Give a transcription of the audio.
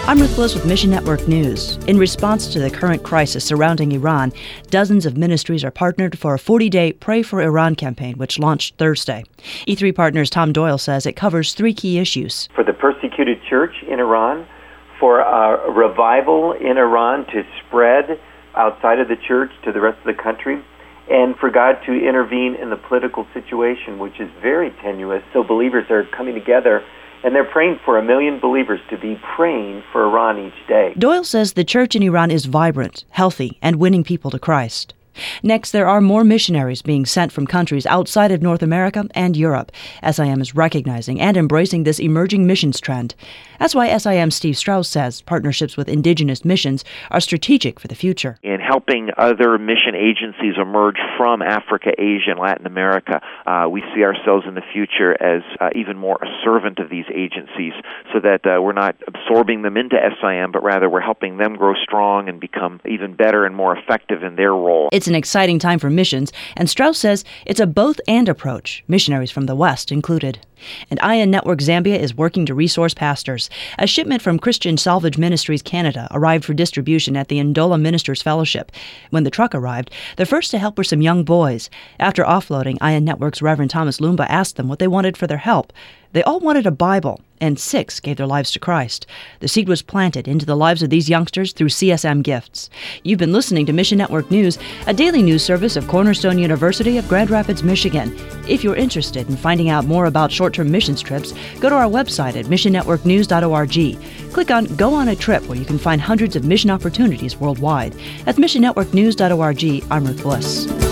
I'm Ruth Bliss with Mission Network News. In response to the current crisis surrounding Iran, dozens of ministries are partnered for a 40-day Pray for Iran campaign, which launched Thursday. E3 Partners' Tom Doyle says it covers three key issues. For the persecuted church in Iran, for a revival in Iran to spread outside of the church to the rest of the country, and for God to intervene in the political situation, which is very tenuous. So believers are coming together, and they're praying for 1 million believers to be praying for Iran each day. Doyle says the church in Iran is vibrant, healthy, and winning people to Christ. Next, there are more missionaries being sent from countries outside of North America and Europe. SIM is recognizing and embracing this emerging missions trend. That's why SIM Steve Strauss says partnerships with indigenous missions are strategic for the future. In helping other mission agencies emerge from Africa, Asia, and Latin America, we see ourselves in the future as even more a servant of these agencies, so that we're not absorbing them into SIM, but rather we're helping them grow strong and become even better and more effective in their role. It's an exciting time for missions, and Strauss says it's a both-and approach, missionaries from the West included. And ION Network Zambia is working to resource pastors. A shipment from Christian Salvage Ministries Canada arrived for distribution at the Ndola Ministers Fellowship. When the truck arrived, the first to help were some young boys. After offloading, ION Network's Reverend Thomas Lumba asked them what they wanted for their help. They all wanted a Bible, and 6 gave their lives to Christ. The seed was planted into the lives of these youngsters through CSM Gifts. You've been listening to Mission Network News, a daily news service of Cornerstone University of Grand Rapids, Michigan. If you're interested in finding out more about short-term missions trips, go to our website at missionnetworknews.org. Click on Go on a Trip, where you can find hundreds of mission opportunities worldwide. At missionnetworknews.org, I'm Ruth Bliss.